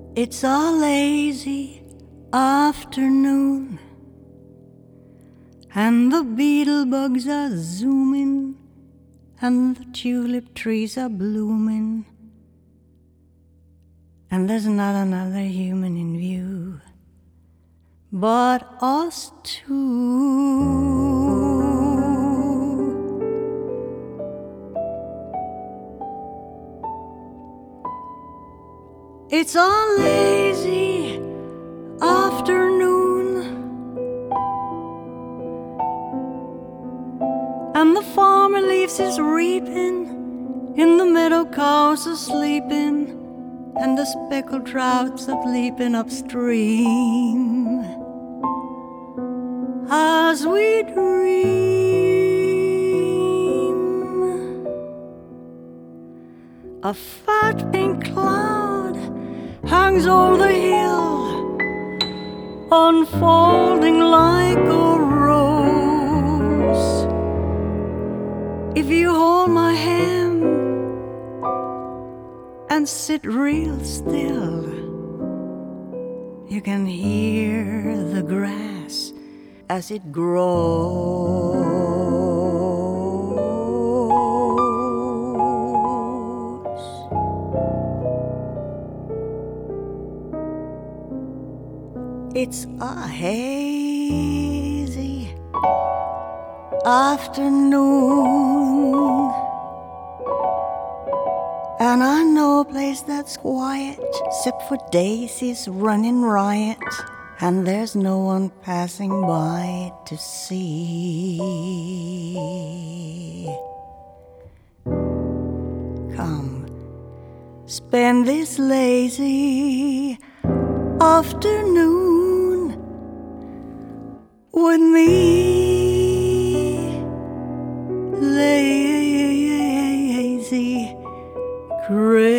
It's a lazy afternoon, and the beetle bugs are zooming, and the tulip trees are blooming, and there's not another human in view but us two. It's a lazy afternoon, and the farmer leaves his reaping, in the meadow cows are sleeping, and the speckled trouts are leaping upstream as we dream. A fat pink cloud hangs over the hill, unfolding like a rose. If you hold my hand and sit real still, you can hear the grass as it grows. It's a hazy afternoon, and I know a place that's quiet, except for daisies running riot, and there's no one passing by to see. Come, spend this lazy afternoon with me, lazy, crazy.